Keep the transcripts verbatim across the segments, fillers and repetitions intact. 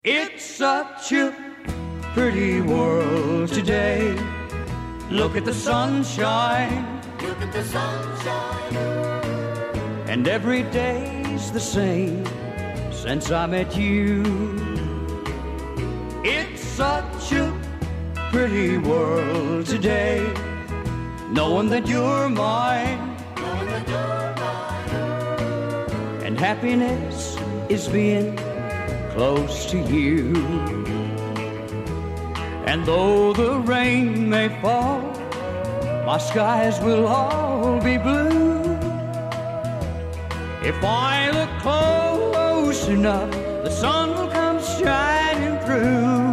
It's such a pretty world today. Look at the sunshine. Look at the sunshine. And every day's the same since I met you. It's such a pretty world today. Knowing that you're mine. Knowing that you're mine. And happiness is being close to you. And though the rain may fall, my skies will all be blue. If I look close enough, the sun will come shining through.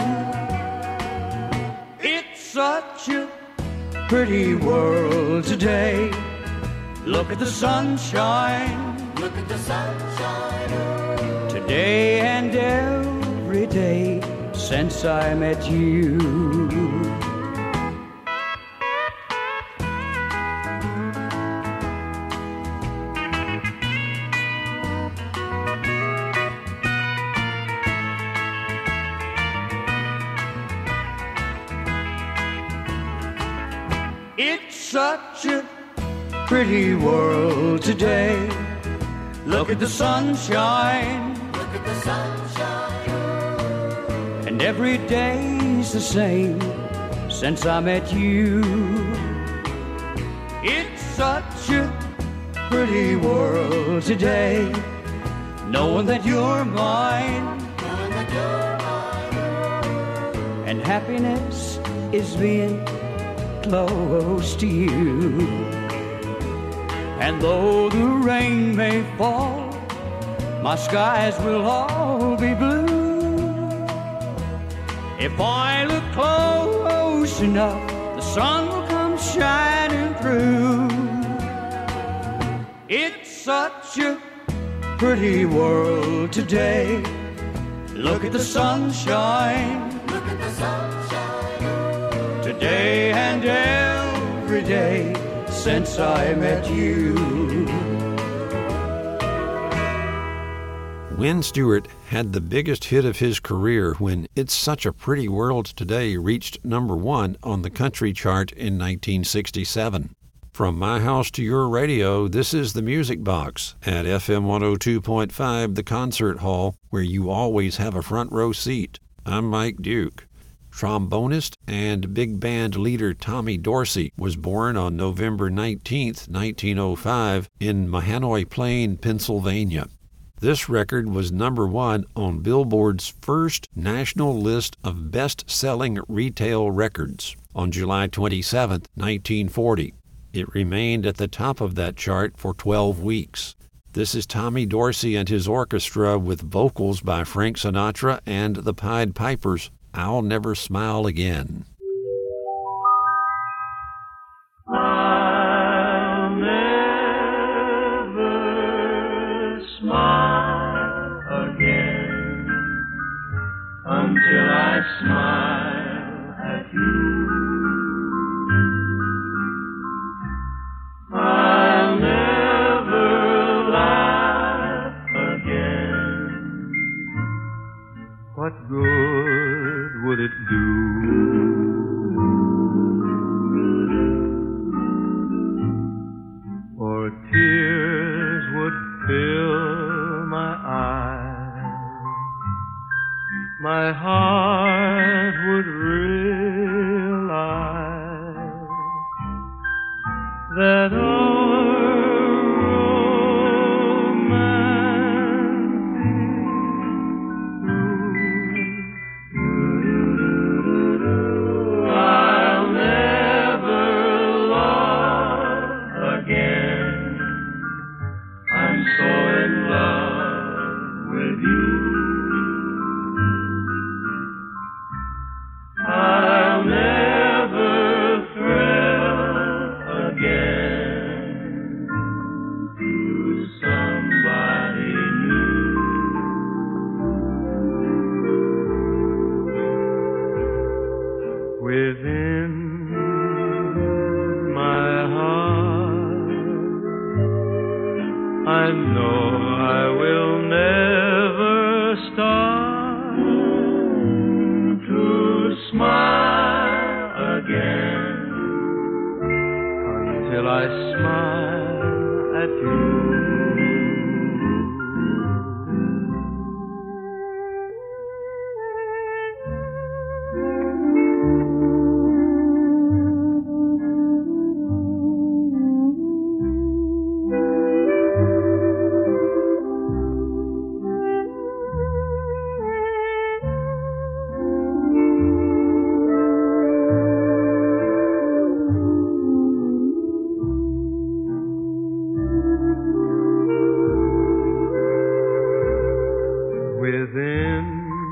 It's such a pretty world today. Look at the sunshine. Look at the sunshine. Today and every day since I met you. It's such a pretty world today. Look at the sunshine. Look at the sunshine. And every day's the same since I met you. It's such a pretty world today. Knowing that you're mine. Knowing that you're mine. And happiness is being close to you. And though the rain may fall, my skies will all be blue. If I look close enough, the sun will come shining through. It's such a pretty world today. Look at the sunshine. Look at the sunshine. Today and every day since I met you. Wynn Stewart had the biggest hit of his career when It's Such a Pretty World Today reached number one on the country chart in nineteen sixty-seven. From my house to your radio, this is the Music Box at F M one oh two point five, the Concert Hall, where you always have a front row seat. I'm Mike Duke. Trombonist and big band leader Tommy Dorsey was born on November nineteenth, nineteen oh five in Mahanoy Plain, Pennsylvania. This record was number one on Billboard's first national list of best-selling retail records on July twenty-seventh, nineteen forty. It remained at the top of that chart for twelve weeks. This is Tommy Dorsey and his orchestra with vocals by Frank Sinatra and the Pied Pipers. I'll Never Smile Again. I'll never smile again until I smile at you. I'll never laugh again. What good would it do? For tears would fill my eyes, my heart would realize that our I'll never thrill again. until I smile at you. Within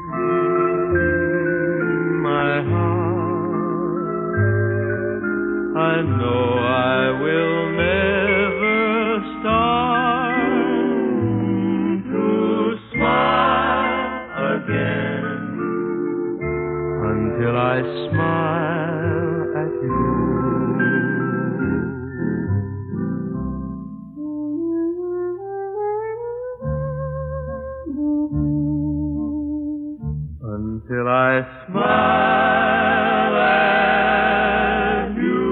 my heart, I know I will never start to smile again until I smile at you. Until I smile at you.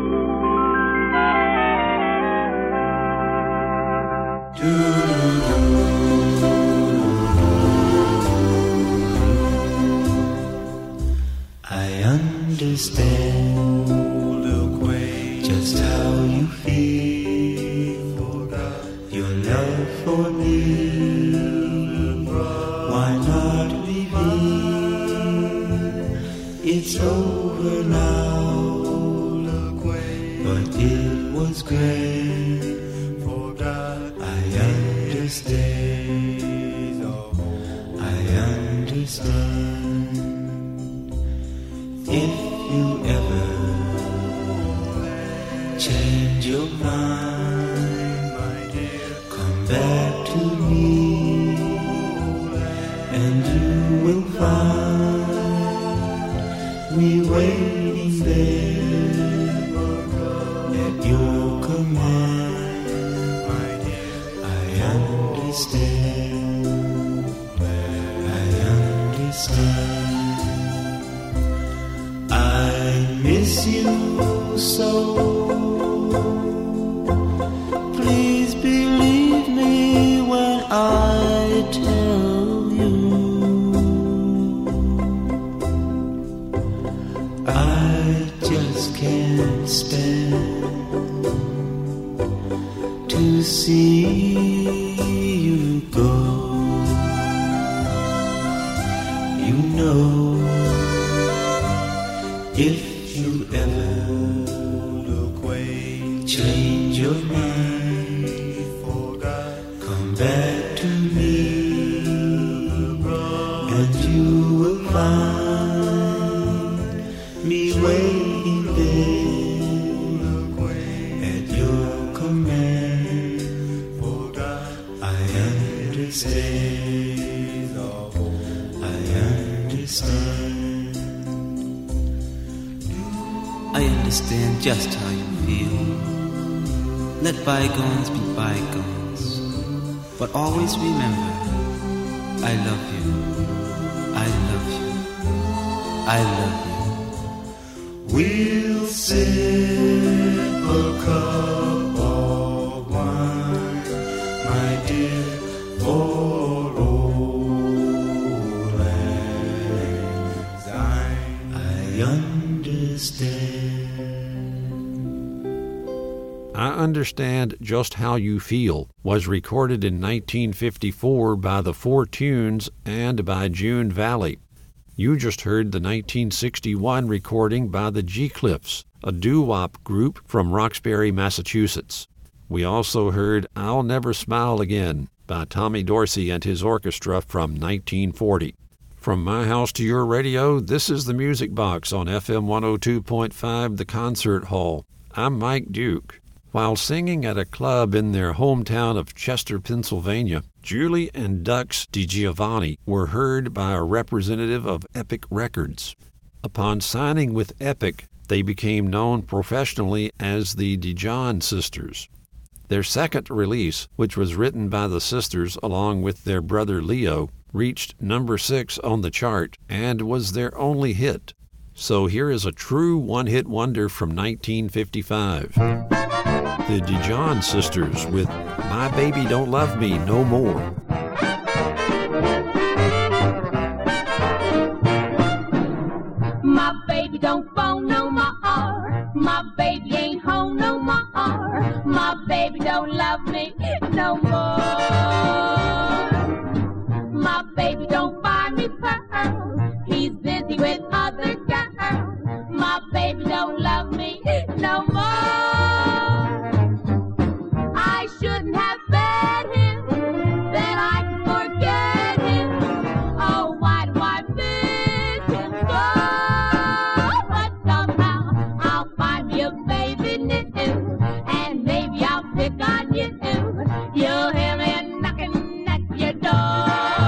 I understand just how you feel, your love for me. Why not reveal? It's over now, but it was great. I understand, I understand. If you ever change your mind, my dear, come back to me, and you will find me waiting there at your command, my dear. I understand, I understand. I miss you so. Please believe me when I tell you I just can't stand to see you go. You know, if you ever look away, change your mind, come back to me, and you will find me waiting there at your command. I understand, I understand. I understand just how you feel. Let bygones be bygones. But always remember, I love you. I love you. I love you. We'll sip a cup of wine, my dear, for old lang syne. I understand. I Understand Just How You Feel was recorded in nineteen fifty-four by the Four Tunes and by June Valley. You just heard the nineteen sixty-one recording by the G-Cliffs, a doo-wop group from Roxbury, Massachusetts. We also heard I'll Never Smile Again by Tommy Dorsey and his orchestra from nineteen forty. From my house to your radio, this is the Music Box on F M one oh two point five, The Concert Hall. I'm Mike Duke. While singing at a club in their hometown of Chester, Pennsylvania, Julie and Dux DiGiovanni were heard by a representative of Epic Records. Upon signing with Epic, they became known professionally as the Dijon Sisters. Their second release, which was written by the sisters along with their brother Leo, reached number six on the chart and was their only hit. So here is a true one-hit wonder from nineteen fifty-five. The Dijon Sisters with My Baby Don't Love Me No More. My baby don't phone no more. My baby ain't home no more. My baby don't love me no more. My baby don't buy me pearls. He's busy with other girls. My baby don't love me no more. I shouldn't have fed him, that I could forget him. Oh, why do I miss him so? But somehow I'll find me a baby new, and maybe I'll pick on you. You'll hear me knocking at your door.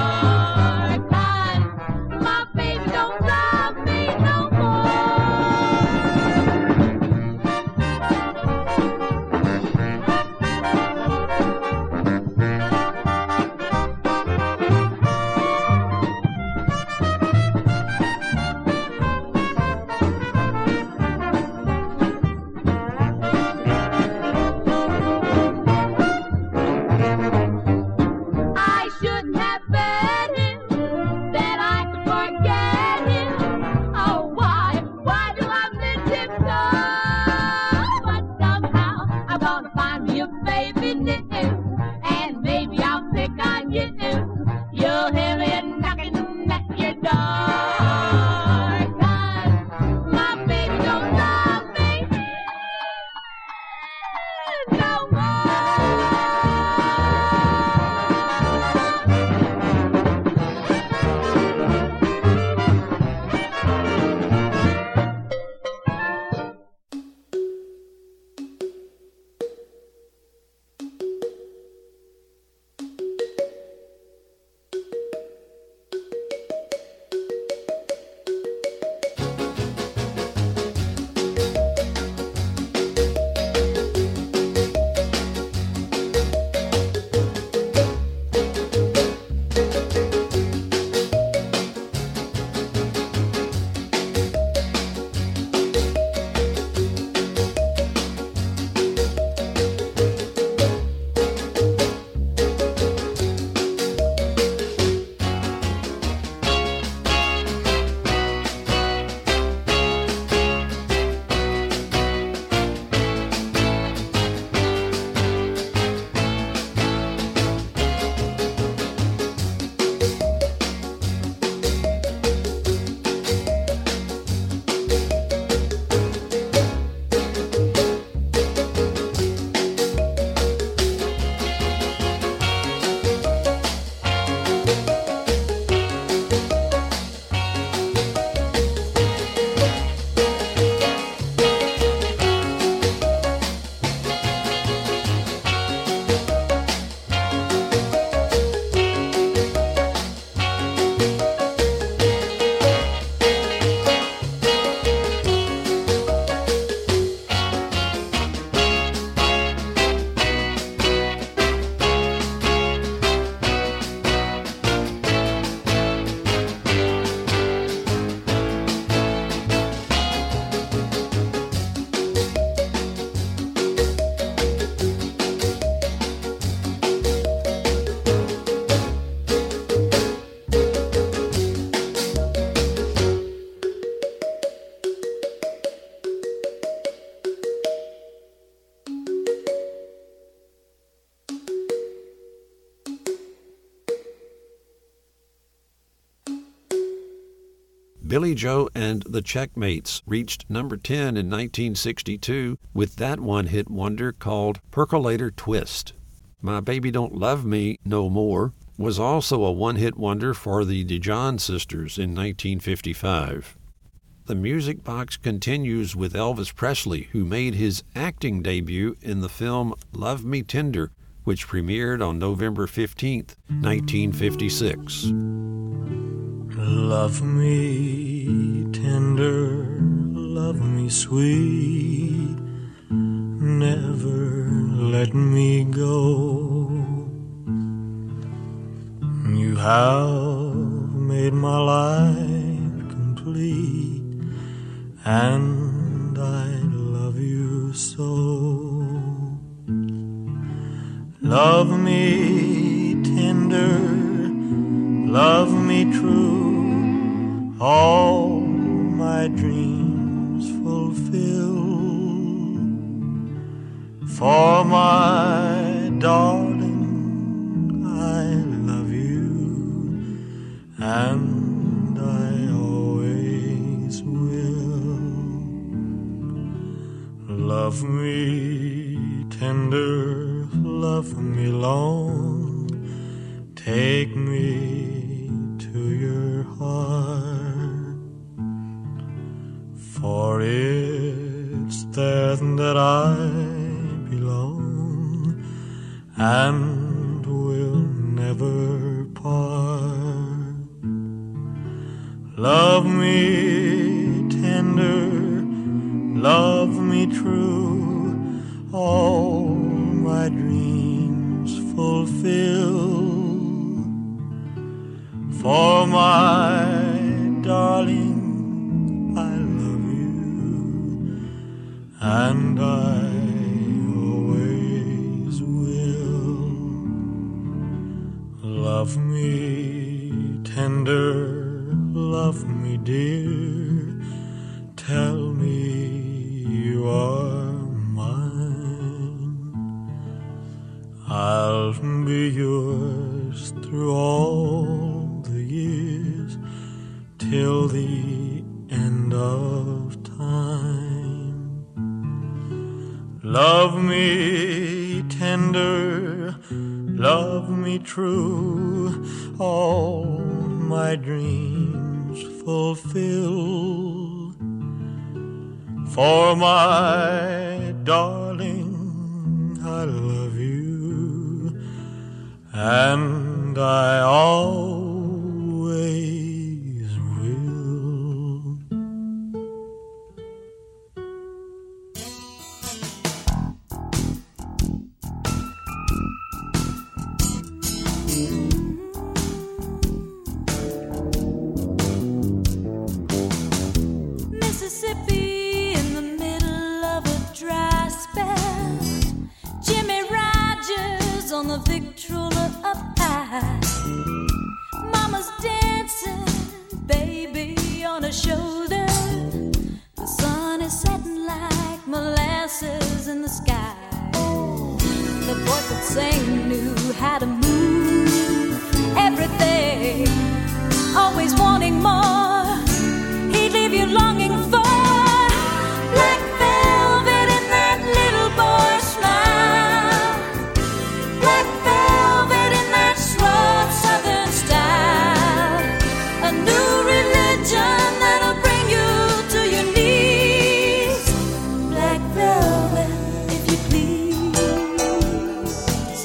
Billy Joe and the Checkmates reached number ten in nineteen sixty-two with that one-hit wonder called Percolator Twist. My Baby Don't Love Me No More was also a one-hit wonder for the Dijon Sisters in nineteen fifty-five. The Music Box continues with Elvis Presley, who made his acting debut in the film Love Me Tender, which premiered on November fifteenth, nineteen fifty-six. Love me tender, love me sweet, never let me go. You have made my life complete, and I love you so. Love me tender, love me true, all my dreams fulfill. For my darling, I love you, and I always will. Love me tender, love me long, take me to your heart, for it's there that I belong and will never part. Love me tender, love me true, all my dreams fulfill. For my darling, I love you, and I always will. Love me tender, love me dear, tell me you are mine. I'll be yours through all the years, till the end of time. Love me tender, love me true, all my dreams fulfill. For my darling, I love you, and I always will. Mississippi in the middle of a dry spell, Jimmy Rogers on the Victrola up high, Mama's dancing, baby on her shoulder, the sun is setting like molasses in the sky. The boy could sing, knew how to move everything, always wanting more, he'd leave you longing for black velvet in that little boy's smile, black velvet in that slow southern style, a new religion that'll bring you to your knees, black velvet if you please.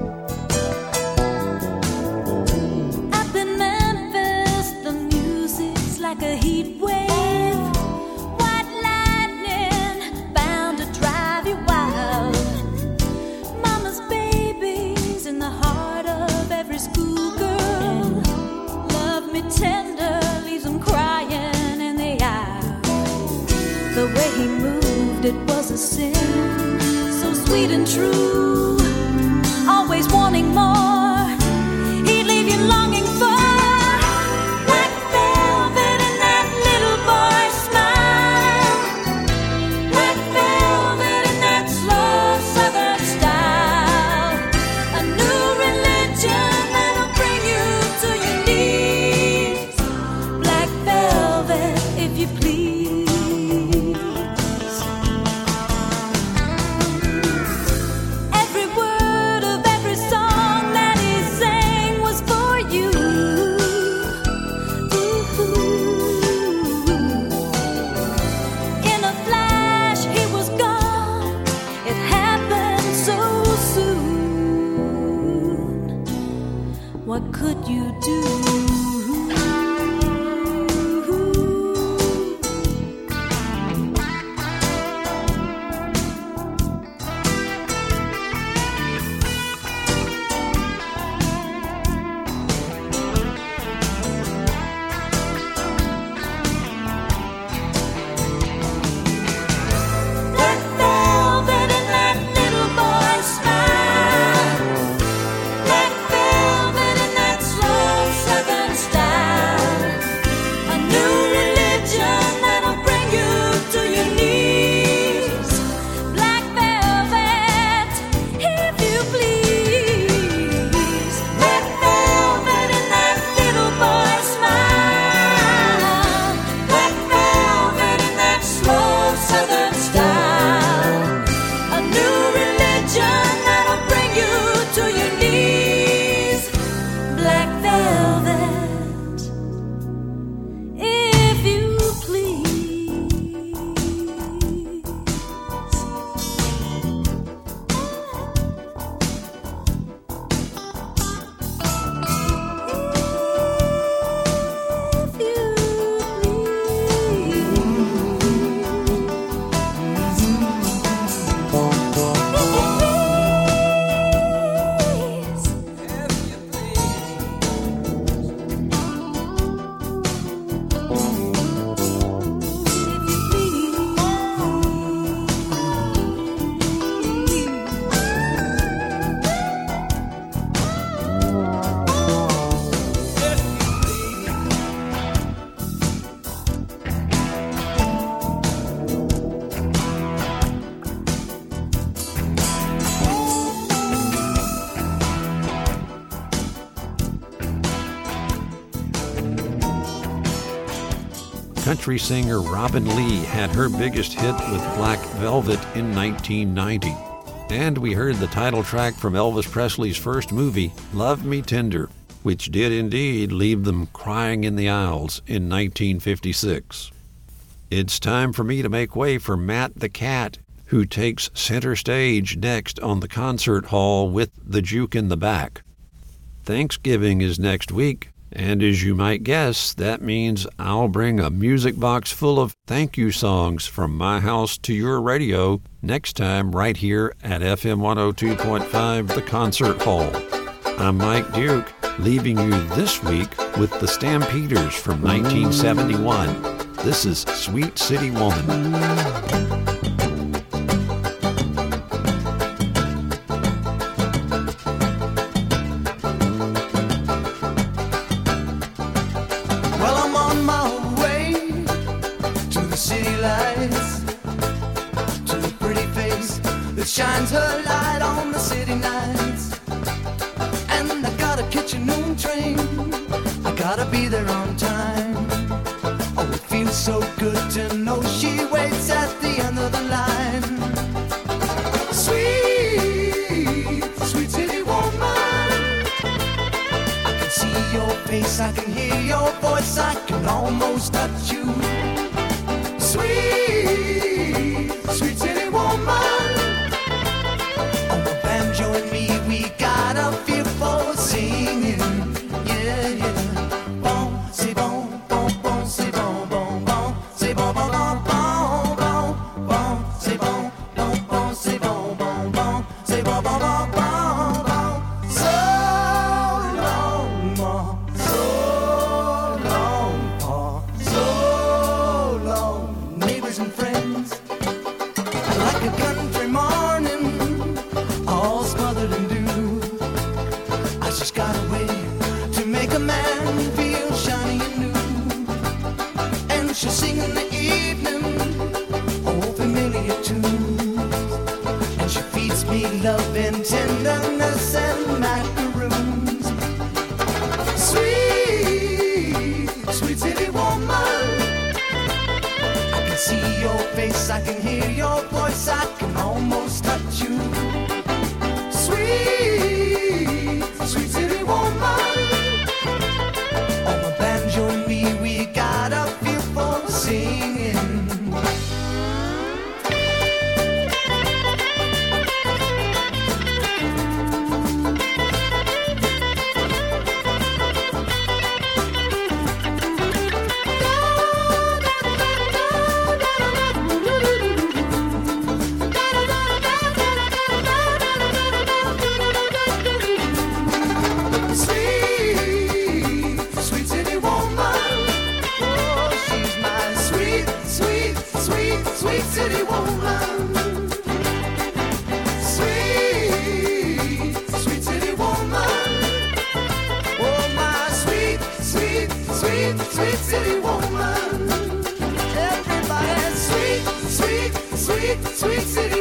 Up in Memphis the music's like a heat wave, white lightning bound to drive you wild, Mama's babies in the heart of every schoolgirl, love me tender leaves them crying in the aisle. The way he moved, it was a sin, so sweet and true, always wanting more, he'd leave you longing for black velvet in that little boy's smile, black velvet in that slow southern style, a new religion that'll bring you to your knees, black velvet if you please. Every country singer Robin Lee had her biggest hit with Black Velvet in nineteen ninety. And we heard the title track from Elvis Presley's first movie, Love Me Tender, which did indeed leave them crying in the aisles in nineteen fifty-six. It's time for me to make way for Matt the Cat, who takes center stage next on the concert hall with the Juke in the back. Thanksgiving is next week, and as you might guess, that means I'll bring a music box full of thank you songs from my house to your radio next time right here at F M one oh two point five, The Concert Hall. I'm Mike Duke, leaving you this week with the Stampeders from nineteen seventy-one. This is Sweet City Woman. Shines her light on the city nights. And I gotta catch a noon train, I gotta be there on time. Oh, it feels so good to know she waits at the end of the line. Sweet, sweet city woman, I can see your face, I can hear your voice, I can almost touch you. Sweet, sweet city woman, join me, we got a feel for singing, yeah, yeah. Bon, c'est bon, bon, bon, c'est bon, bon, bon, c'est bon, bon, bon, bon, bon, bon, c'est bon, bon, bon, c'est bon, bon, bon, c'est bon, bon, bon, bon, bon. So long, more, so long, more, so long, neighbors and friends, like a country morning, all smothered in dew. I just got a way to make a man feel shiny and new. And she'll sing in the evening old familiar tunes. And she feeds me love and tenderness and macaroons. Sweet, sweet city woman, I can see your face, I can hear your voice, I can almost touch you. Sweet, sweet city woman, on the banjo and me, we got a feel for singing. City woman, sweet, sweet city woman, oh my sweet, sweet, sweet, sweet city woman. Everybody, sweet, sweet, sweet, sweet city